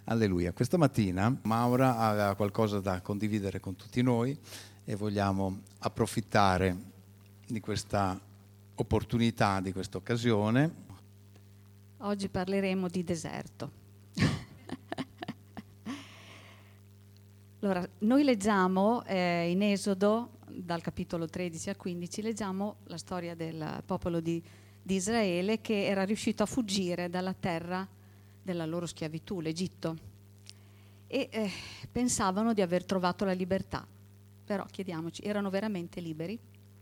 Alleluia. Questa mattina Maura aveva qualcosa da condividere con tutti noi e vogliamo approfittare di questa opportunità, di questa occasione. Oggi parleremo di deserto. Allora, noi leggiamo in Esodo, dal capitolo 13 al 15, leggiamo la storia del popolo di Israele che era riuscito a fuggire dalla terra della loro schiavitù, l'Egitto, e pensavano di aver trovato la libertà, però chiediamoci, erano veramente liberi?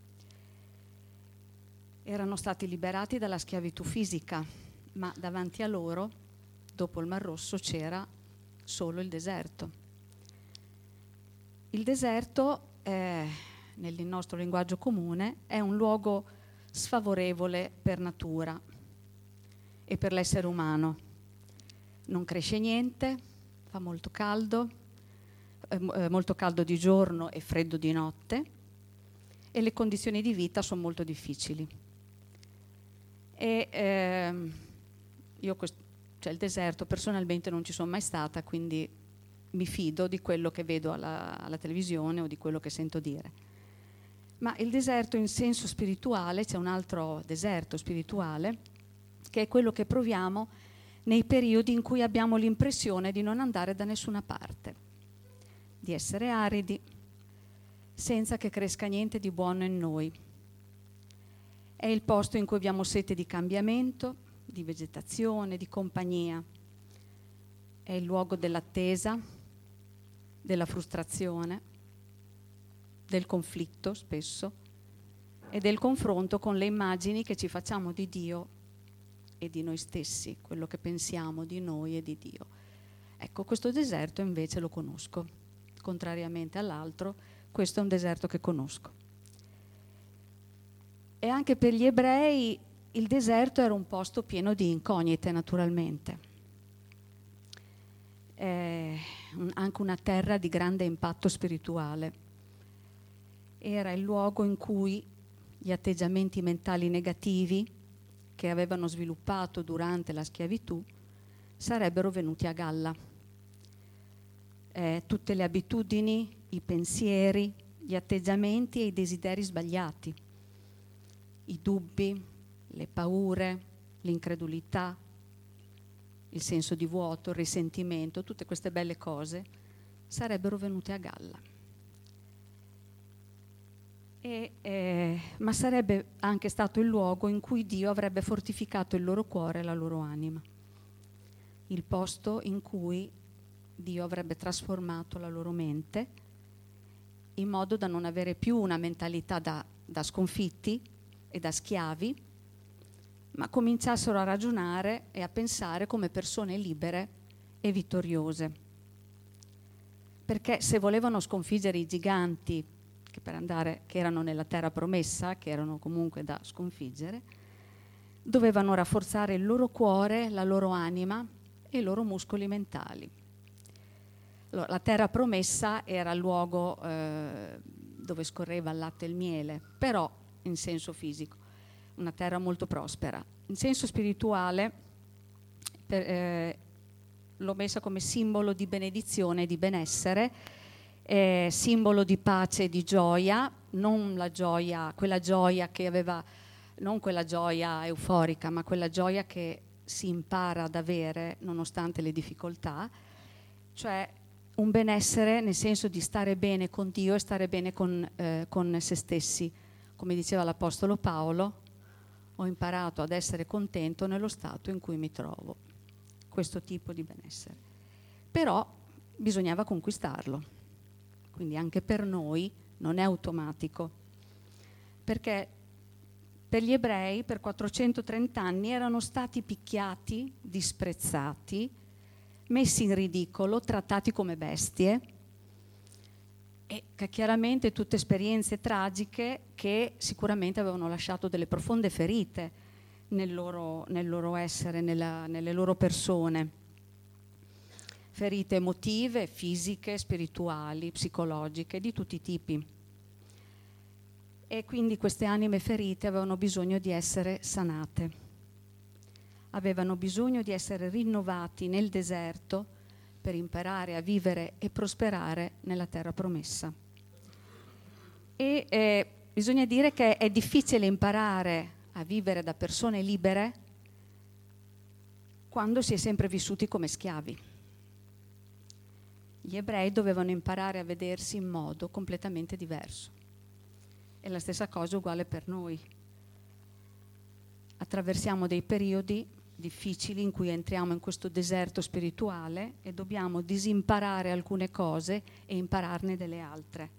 Erano stati liberati dalla schiavitù fisica, ma davanti a loro, dopo il Mar Rosso, c'era solo il deserto. Il deserto, nel nostro linguaggio comune, è un luogo sfavorevole per natura e per l'essere umano. Non cresce niente, fa molto caldo di giorno e freddo di notte, e le condizioni di vita sono molto difficili. E io il deserto personalmente non ci sono mai stata, quindi mi fido di quello che vedo alla televisione o di quello che sento dire. Ma il deserto in senso spirituale, c'è un altro deserto spirituale, che è quello che proviamo nei periodi in cui abbiamo l'impressione di non andare da nessuna parte, di essere aridi, senza che cresca niente di buono in noi. È il posto in cui abbiamo sete di cambiamento, di vegetazione, di compagnia. È il luogo dell'attesa, della frustrazione, del conflitto spesso e del confronto con le immagini che ci facciamo di Dio e di noi stessi, quello che pensiamo di noi e di Dio. Ecco, questo deserto invece lo conosco, contrariamente all'altro, questo è un deserto che conosco. E anche per gli ebrei il deserto era un posto pieno di incognite, naturalmente. Anche una terra di grande impatto spirituale. Era il luogo in cui gli atteggiamenti mentali negativi che avevano sviluppato durante la schiavitù sarebbero venuti a galla. Tutte le abitudini, i pensieri, gli atteggiamenti e i desideri sbagliati, i dubbi, le paure, l'incredulità, il senso di vuoto, il risentimento, tutte queste belle cose sarebbero venute a galla. Ma sarebbe anche stato il luogo in cui Dio avrebbe fortificato il loro cuore e la loro anima, il posto in cui Dio avrebbe trasformato la loro mente in modo da non avere più una mentalità da sconfitti e da schiavi, ma cominciassero a ragionare e a pensare come persone libere e vittoriose. Perché se volevano sconfiggere i giganti che erano nella terra promessa, che erano comunque da sconfiggere, dovevano rafforzare il loro cuore, la loro anima e i loro muscoli mentali. Allora, la terra promessa era il luogo dove scorreva il latte e il miele, però in senso fisico, una terra molto prospera. In senso spirituale l'ho messa come simbolo di benedizione e di benessere, simbolo di pace e di gioia, non la gioia, quella gioia che aveva, non quella gioia euforica, ma quella gioia che si impara ad avere nonostante le difficoltà, cioè un benessere nel senso di stare bene con Dio e stare bene con se stessi. Come diceva l'Apostolo Paolo, ho imparato ad essere contento nello stato in cui mi trovo. Questo tipo di benessere. Però bisognava conquistarlo. Quindi anche per noi non è automatico, perché per gli ebrei per 430 anni erano stati picchiati, disprezzati, messi in ridicolo, trattati come bestie, e che chiaramente tutte esperienze tragiche che sicuramente avevano lasciato delle profonde ferite nel loro essere, nelle loro persone. Ferite emotive, fisiche, spirituali, psicologiche, di tutti i tipi. E quindi queste anime ferite avevano bisogno di essere sanate. Avevano bisogno di essere rinnovati nel deserto per imparare a vivere e prosperare nella terra promessa. E bisogna dire che è difficile imparare a vivere da persone libere quando si è sempre vissuti come schiavi. Gli ebrei dovevano imparare a vedersi in modo completamente diverso. E la stessa cosa è uguale per noi. Attraversiamo dei periodi difficili in cui entriamo in questo deserto spirituale e dobbiamo disimparare alcune cose e impararne delle altre.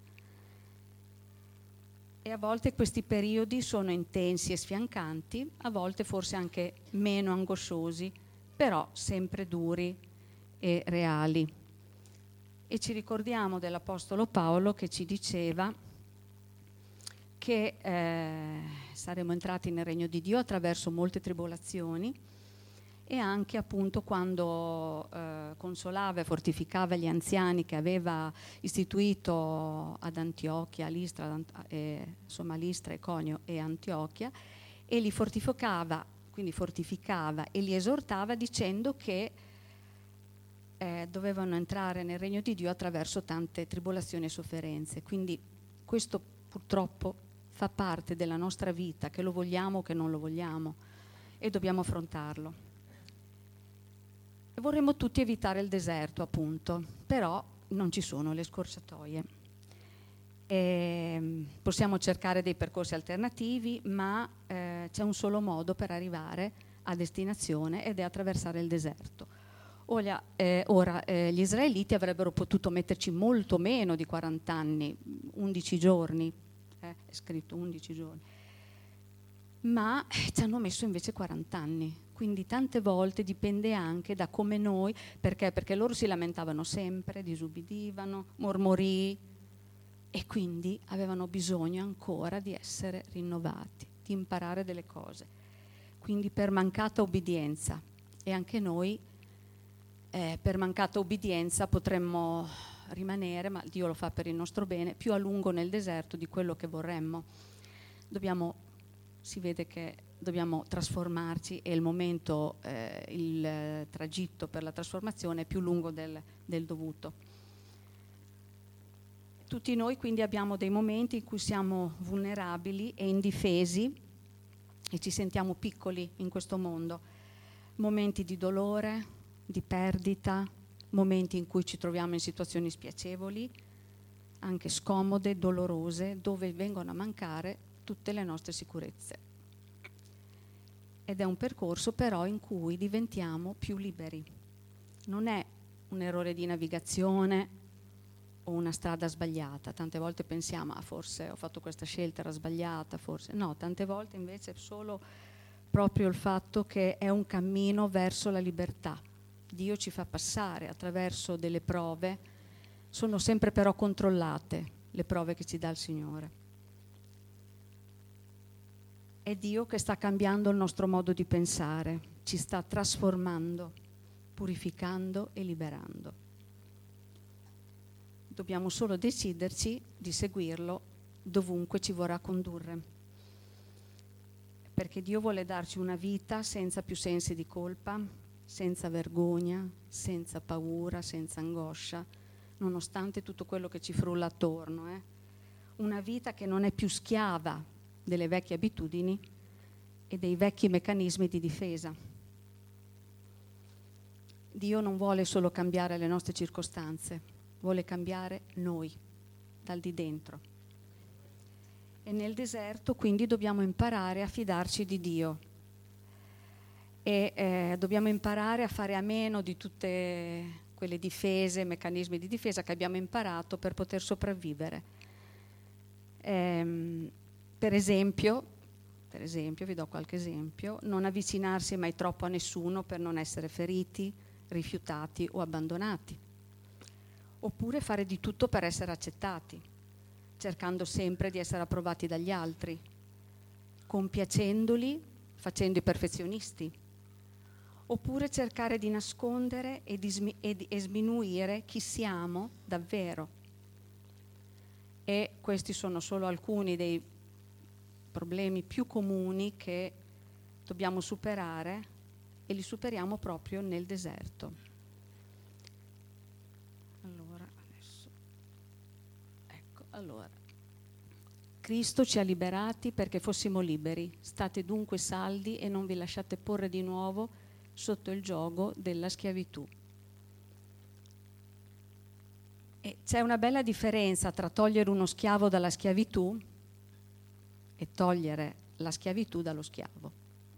E a volte questi periodi sono intensi e sfiancanti, a volte forse anche meno angosciosi, però sempre duri e reali. E ci ricordiamo dell'Apostolo Paolo che ci diceva che saremo entrati nel regno di Dio attraverso molte tribolazioni, e anche appunto quando consolava e fortificava gli anziani che aveva istituito ad Antiochia, Listra, Listra, Iconio e Antiochia, e li fortificava e li esortava dicendo che dovevano entrare nel regno di Dio attraverso tante tribolazioni e sofferenze. Quindi questo purtroppo fa parte della nostra vita, che lo vogliamo o che non lo vogliamo, e dobbiamo affrontarlo. E vorremmo tutti evitare il deserto, appunto, però non ci sono le scorciatoie. Possiamo cercare dei percorsi alternativi, ma c'è un solo modo per arrivare a destinazione, ed è attraversare il deserto. Ora, gli israeliti avrebbero potuto metterci molto meno di 40 anni, 11 giorni, è scritto 11 giorni, ma ci hanno messo invece 40 anni, quindi tante volte dipende anche da come noi, perché loro si lamentavano sempre, disubbidivano, mormorii, e quindi avevano bisogno ancora di essere rinnovati, di imparare delle cose. Quindi per mancata obbedienza, e anche noi per mancata obbedienza potremmo rimanere, ma Dio lo fa per il nostro bene, più a lungo nel deserto di quello che vorremmo. Si vede che dobbiamo trasformarci, e il momento, il tragitto per la trasformazione è più lungo del dovuto. Tutti noi quindi abbiamo dei momenti in cui siamo vulnerabili e indifesi e ci sentiamo piccoli in questo mondo, momenti di dolore, di perdita, momenti in cui ci troviamo in situazioni spiacevoli, anche scomode, dolorose, dove vengono a mancare tutte le nostre sicurezze. Ed è un percorso però in cui diventiamo più liberi. Non è un errore di navigazione o una strada sbagliata. Tante volte pensiamo, forse ho fatto questa scelta, era sbagliata, forse. No, tante volte invece è solo proprio il fatto che è un cammino verso la libertà. Dio ci fa passare attraverso delle prove, sono sempre però controllate le prove che ci dà il Signore. È Dio che sta cambiando il nostro modo di pensare, ci sta trasformando, purificando e liberando. Dobbiamo solo deciderci di seguirlo dovunque ci vorrà condurre, perché Dio vuole darci una vita senza più sensi di colpa, senza vergogna, senza paura, senza angoscia, nonostante tutto quello che ci frulla attorno. Una vita che non è più schiava delle vecchie abitudini e dei vecchi meccanismi di difesa. Dio non vuole solo cambiare le nostre circostanze, vuole cambiare noi, dal di dentro. E nel deserto quindi dobbiamo imparare a fidarci di Dio. E dobbiamo imparare a fare a meno di tutte quelle difese, meccanismi di difesa che abbiamo imparato per poter sopravvivere. Per esempio, vi do qualche esempio, non avvicinarsi mai troppo a nessuno per non essere feriti, rifiutati o abbandonati. Oppure fare di tutto per essere accettati, cercando sempre di essere approvati dagli altri, compiacendoli, facendo i perfezionisti. Oppure cercare di nascondere e sminuire chi siamo davvero. E questi sono solo alcuni dei problemi più comuni che dobbiamo superare, e li superiamo proprio nel deserto. Allora, Cristo ci ha liberati perché fossimo liberi. State dunque saldi e non vi lasciate porre di nuovo sotto il giogo della schiavitù. E c'è una bella differenza tra togliere uno schiavo dalla schiavitù e togliere la schiavitù dallo schiavo.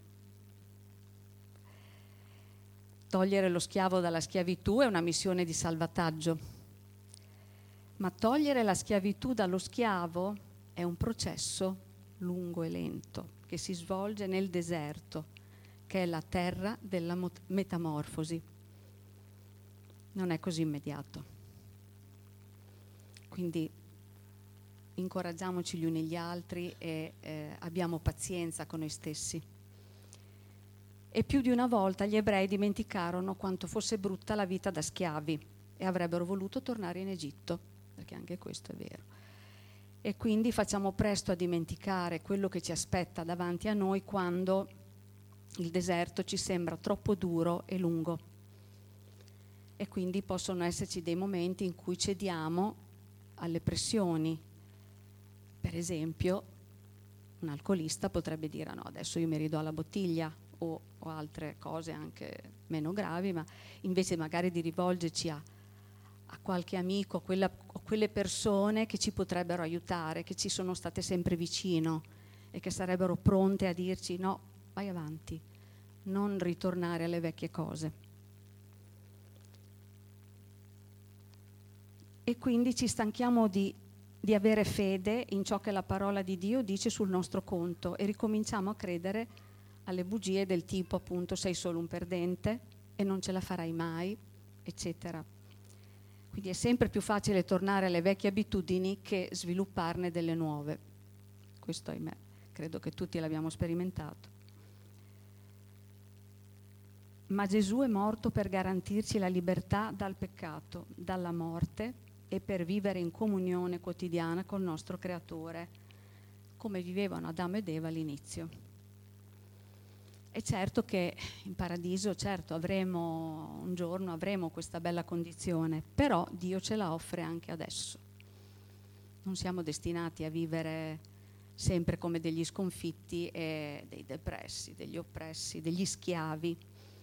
Togliere lo schiavo dalla schiavitù è una missione di salvataggio, ma togliere la schiavitù dallo schiavo è un processo lungo e lento che si svolge nel deserto, che è la terra della metamorfosi. Non è così immediato. Quindi incoraggiamoci gli uni gli altri e abbiamo pazienza con noi stessi. E più di una volta gli ebrei dimenticarono quanto fosse brutta la vita da schiavi e avrebbero voluto tornare in Egitto, perché anche questo è vero. E quindi facciamo presto a dimenticare quello che ci aspetta davanti a noi quando il deserto ci sembra troppo duro e lungo. E quindi possono esserci dei momenti in cui cediamo alle pressioni. Per esempio, un alcolista potrebbe dire no, adesso io mi ridò alla bottiglia o altre cose anche meno gravi, ma invece magari di rivolgerci a qualche amico, a quelle persone che ci potrebbero aiutare, che ci sono state sempre vicino e che sarebbero pronte a dirci no, vai avanti, non ritornare alle vecchie cose. E quindi ci stanchiamo di avere fede in ciò che la parola di Dio dice sul nostro conto e ricominciamo a credere alle bugie del tipo appunto sei solo un perdente e non ce la farai mai, eccetera. Quindi è sempre più facile tornare alle vecchie abitudini che svilupparne delle nuove. Questo, ahimè, credo che tutti l'abbiamo sperimentato. Ma Gesù è morto per garantirci la libertà dal peccato, dalla morte e per vivere in comunione quotidiana col nostro Creatore, come vivevano Adamo ed Eva all'inizio. È certo che in paradiso, certo, un giorno avremo questa bella condizione, però Dio ce la offre anche adesso. Non siamo destinati a vivere sempre come degli sconfitti e dei depressi, degli oppressi, degli schiavi.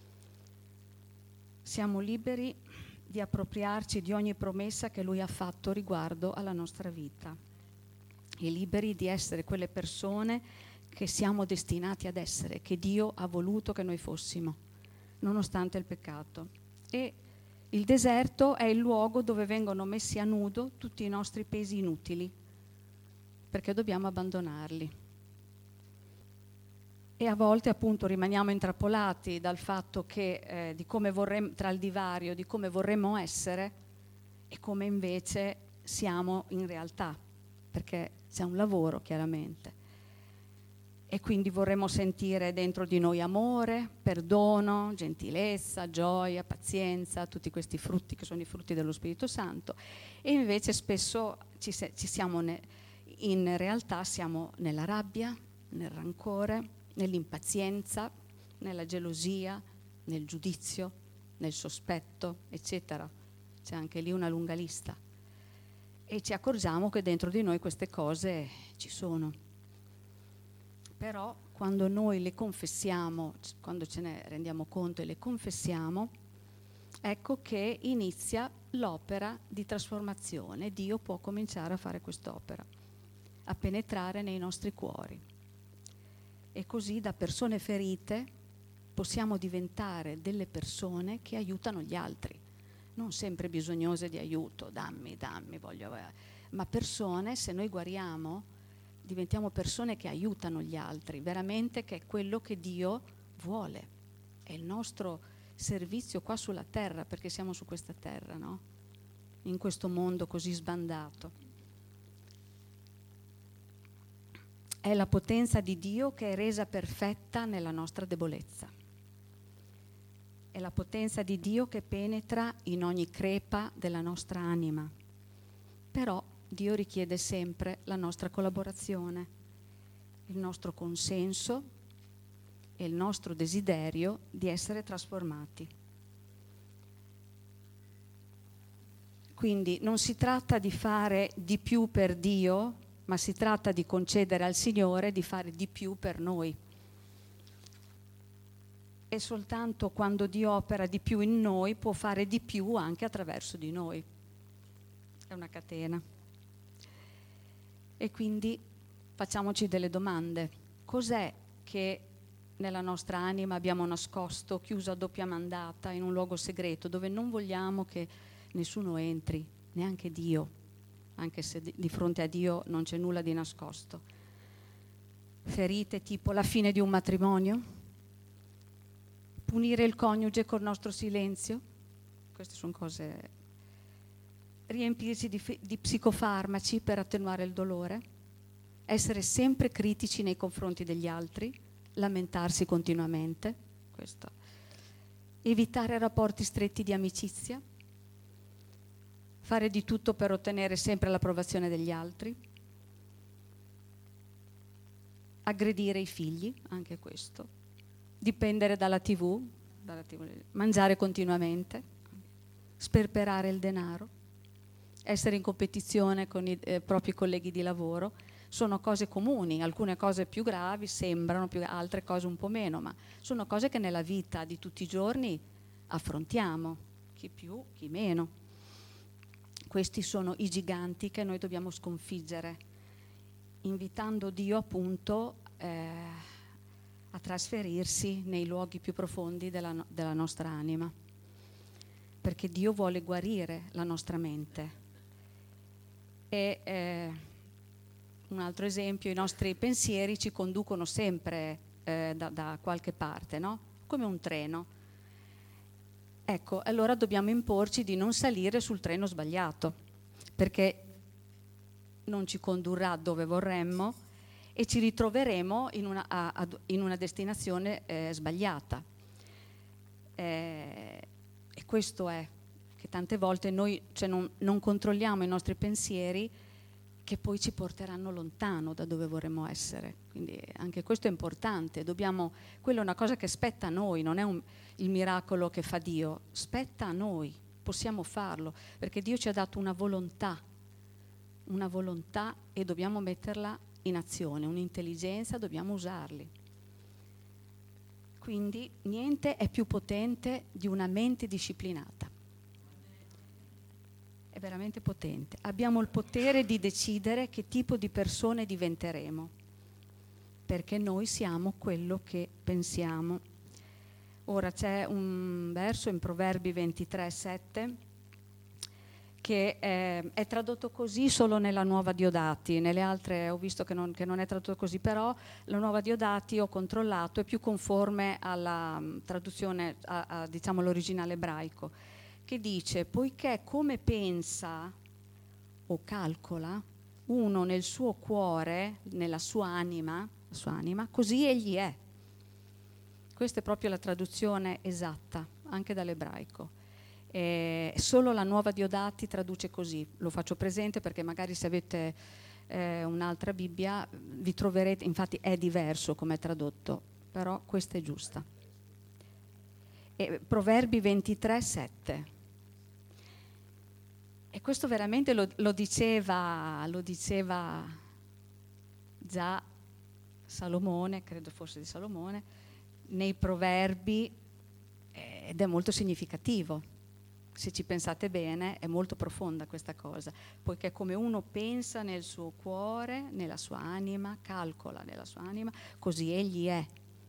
Siamo liberi di appropriarci di ogni promessa che Lui ha fatto riguardo alla nostra vita e liberi di essere quelle persone che siamo destinati ad essere, che Dio ha voluto che noi fossimo, nonostante il peccato. E il deserto è il luogo dove vengono messi a nudo tutti i nostri pesi inutili, perché dobbiamo abbandonarli. E a volte appunto rimaniamo intrappolati dal fatto che di come vorremmo, tra il divario di come vorremmo essere e come invece siamo in realtà, perché c'è un lavoro chiaramente. E quindi vorremmo sentire dentro di noi amore, perdono, gentilezza, gioia, pazienza, tutti questi frutti che sono i frutti dello Spirito Santo. E invece spesso in realtà siamo nella rabbia, nel rancore, nell'impazienza, nella gelosia, nel giudizio, nel sospetto, eccetera. C'è anche lì una lunga lista. E ci accorgiamo che dentro di noi queste cose ci sono. Però quando noi le confessiamo, quando ce ne rendiamo conto e le confessiamo, ecco che inizia l'opera di trasformazione. Dio può cominciare a fare quest'opera, a penetrare nei nostri cuori. E così da persone ferite possiamo diventare delle persone che aiutano gli altri, non sempre bisognose di aiuto, dammi, ma persone, se noi guariamo, diventiamo persone che aiutano gli altri, veramente, che è quello che Dio vuole, è il nostro servizio qua sulla terra, perché siamo su questa terra, no? In questo mondo così sbandato. È la potenza di Dio che è resa perfetta nella nostra debolezza. È la potenza di Dio che penetra in ogni crepa della nostra anima. Però Dio richiede sempre la nostra collaborazione, il nostro consenso e il nostro desiderio di essere trasformati. Quindi non si tratta di fare di più per Dio, ma si tratta di concedere al Signore di fare di più per noi. E soltanto quando Dio opera di più in noi può fare di più anche attraverso di noi. È una catena. E quindi facciamoci delle domande. Cos'è che nella nostra anima abbiamo nascosto, chiuso a doppia mandata, in un luogo segreto, dove non vogliamo che nessuno entri, neanche Dio, anche se di fronte a Dio non c'è nulla di nascosto? Ferite tipo la fine di un matrimonio? Punire il coniuge col nostro silenzio? Queste sono cose. Riempirsi di psicofarmaci per attenuare il dolore? Essere sempre critici nei confronti degli altri? Lamentarsi continuamente? Questo. Evitare rapporti stretti di amicizia? Fare di tutto per ottenere sempre l'approvazione degli altri? Aggredire i figli? Anche questo. Dipendere dalla TV, mangiare continuamente, sperperare il denaro, essere in competizione con i propri colleghi di lavoro. Sono cose comuni, alcune cose più gravi sembrano, altre cose un po' meno, ma sono cose che nella vita di tutti i giorni affrontiamo, chi più, chi meno. Questi sono i giganti che noi dobbiamo sconfiggere, invitando Dio appunto a trasferirsi nei luoghi più profondi della nostra anima, perché Dio vuole guarire la nostra mente. E un altro esempio, i nostri pensieri ci conducono sempre da qualche parte, no? Come un treno. Ecco, allora dobbiamo imporci di non salire sul treno sbagliato, perché non ci condurrà dove vorremmo e ci ritroveremo in una destinazione sbagliata. E questo è che tante volte noi non controlliamo i nostri pensieri, che poi ci porteranno lontano da dove vorremmo essere. Quindi anche questo è importante. Quella è una cosa che spetta a noi, non è il miracolo che fa Dio, spetta a noi, possiamo farlo, perché Dio ci ha dato una volontà e dobbiamo metterla in azione, un'intelligenza, dobbiamo usarli. Quindi niente è più potente di una mente disciplinata. È veramente potente. Abbiamo il potere di decidere che tipo di persone diventeremo, perché noi siamo quello che pensiamo. Ora c'è un verso in Proverbi 23:7 che è tradotto così solo nella Nuova Diodati, nelle altre ho visto che non è tradotto così, però la Nuova Diodati ho controllato, è più conforme alla traduzione, diciamo l'originale ebraico, che dice: poiché come pensa o calcola uno nel suo cuore, nella sua anima, così egli è. Questa è proprio la traduzione esatta, anche dall'ebraico. Solo la Nuova Diodati traduce così, lo faccio presente perché magari se avete un'altra Bibbia vi troverete, infatti è diverso come è tradotto, però questa è giusta. Proverbi 23:7. E questo veramente lo diceva già Salomone, credo fosse di Salomone, nei Proverbi, ed è molto significativo. Se ci pensate bene, è molto profonda questa cosa, poiché come uno pensa nel suo cuore, nella sua anima, calcola nella sua anima, così egli è.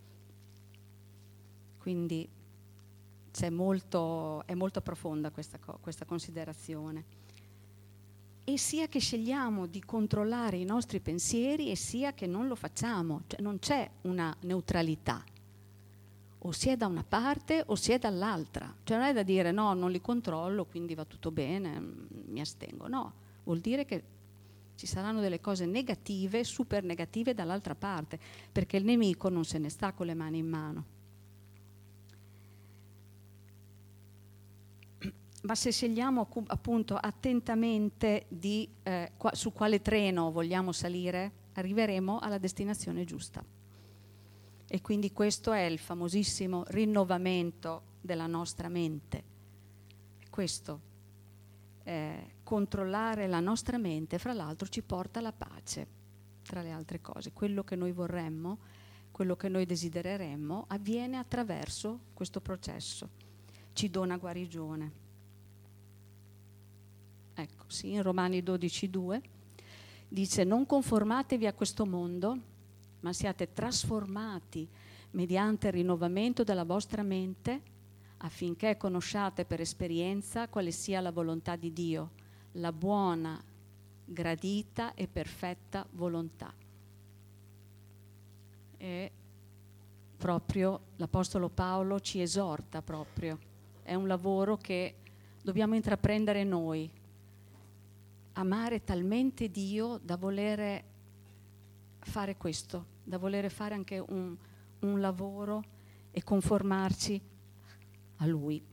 Quindi è molto profonda questa considerazione. E sia che scegliamo di controllare i nostri pensieri e sia che non lo facciamo, cioè non c'è una neutralità. O si è da una parte o si è dall'altra. Cioè non è da dire no, non li controllo, quindi va tutto bene, mi astengo. No, vuol dire che ci saranno delle cose negative, super negative dall'altra parte, perché il nemico non se ne sta con le mani in mano. Ma se scegliamo appunto attentamente su quale treno vogliamo salire, arriveremo alla destinazione giusta. E quindi questo è il famosissimo rinnovamento della nostra mente. Questo controllare la nostra mente, fra l'altro, ci porta alla pace, tra le altre cose. Quello che noi vorremmo, quello che noi desidereremmo, avviene attraverso questo processo. Ci dona guarigione. Ecco, sì, in Romani 12,2 dice: non conformatevi a questo mondo, ma siate trasformati mediante il rinnovamento della vostra mente, affinché conosciate per esperienza quale sia la volontà di Dio, la buona, gradita e perfetta volontà. E proprio l'Apostolo Paolo ci esorta proprio. È un lavoro che dobbiamo intraprendere noi. Amare talmente Dio da volere fare questo, da volere fare anche un lavoro e conformarci a Lui.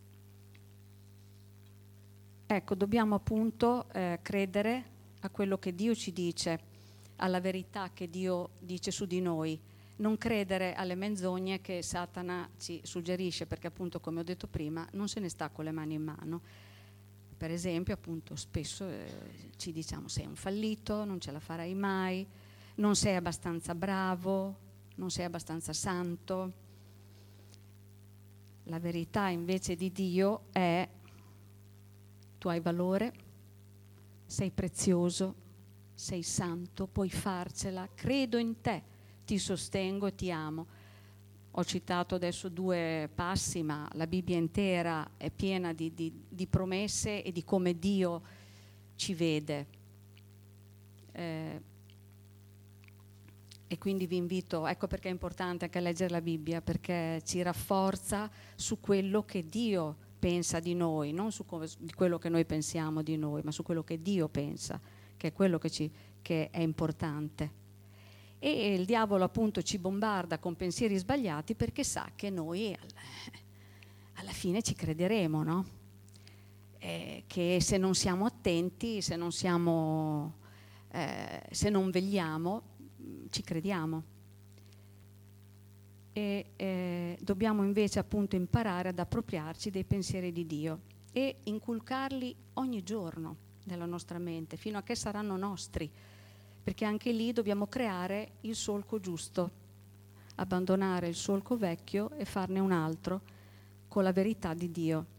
Ecco, dobbiamo appunto credere a quello che Dio ci dice, alla verità che Dio dice su di noi, non credere alle menzogne che Satana ci suggerisce, perché appunto, come ho detto prima, non se ne sta con le mani in mano. Per esempio, appunto, spesso ci diciamo: sei un fallito, non ce la farai mai, non sei abbastanza bravo, non sei abbastanza santo. La verità invece di Dio è: tu hai valore, sei prezioso, sei santo, puoi farcela, credo in te, ti sostengo e ti amo. Ho citato adesso 2 passi, ma la Bibbia intera è piena di promesse e di come Dio ci vede. E quindi vi invito, ecco perché è importante anche leggere la Bibbia, perché ci rafforza su quello che Dio pensa di noi, non di quello che noi pensiamo di noi, ma su quello che Dio pensa, che è quello che è importante. E il diavolo appunto ci bombarda con pensieri sbagliati perché sa che noi alla fine ci crederemo, no? Che se non siamo attenti, se non vegliamo, ci crediamo. Dobbiamo invece appunto imparare ad appropriarci dei pensieri di Dio e inculcarli ogni giorno nella nostra mente, fino a che saranno nostri, perché anche lì dobbiamo creare il solco giusto, abbandonare il solco vecchio e farne un altro con la verità di Dio.